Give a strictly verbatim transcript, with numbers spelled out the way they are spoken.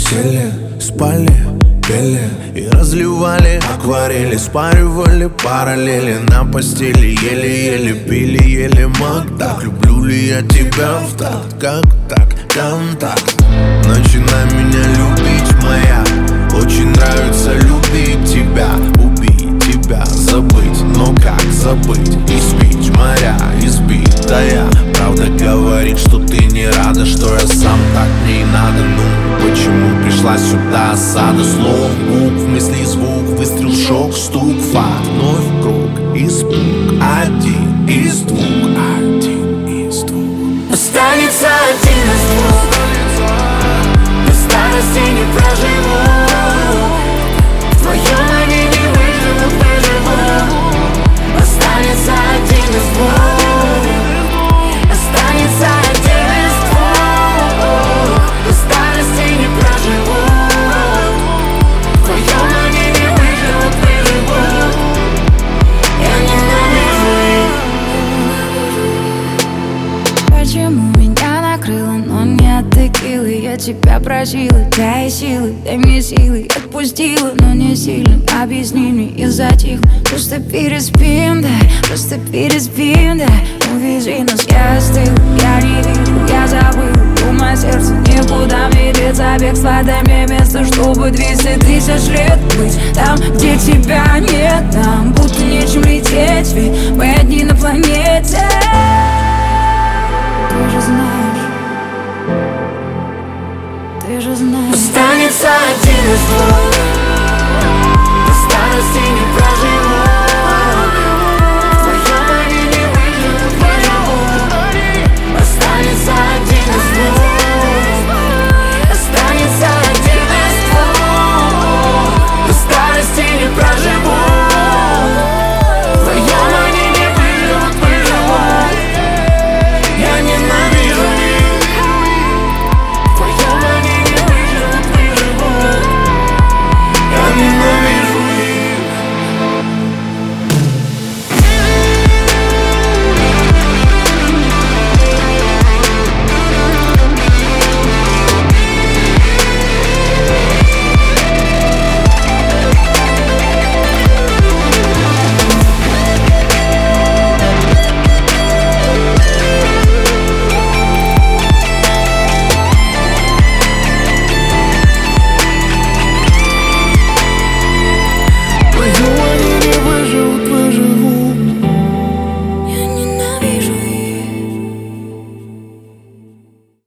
Сели, спали, пели и разливали акварели, спаривали параллели на постели, еле-еле пили, еле маг. Так люблю ли я тебя в такт, как так, контакт. Начинай меня любить, моя. Очень нравится любить тебя, убить тебя, забыть. Но как забыть? Испить моря, избитая. Правда говорит, что ты не рада, что я сам так мне и надо. Ну, почему пришла сюда осада слов, букв, мыслей, звук, выстрел, шок, стук, факт, вновь круг, испуг, один из двух, один из двух. Останется один из двух. До старости не проживу. В твоем они не выживут, выживу. Останется один из двух. Останется один из двух. До старости не проживу. В твоем они не выживут, выживу. Я ненавижу их. Почему меня накрыло, но не от текилы? Я тебя просила, дай силы, дай мне силы. Отпустила, но не сильно, объясни мне и затих. Просто переспим, дай, просто переспим, дай. Увези нас, я остыл, я не вижу, я забыл. Думаю, сердце никуда не деться. Бегство, дай мне место, чтобы двести тысяч лет быть там, где тебя нет. Нам будто нечем лететь, ведь мы одни на планете. Ты же знаешь, ты же знаешь. Останется один из двух. До старости не прожить.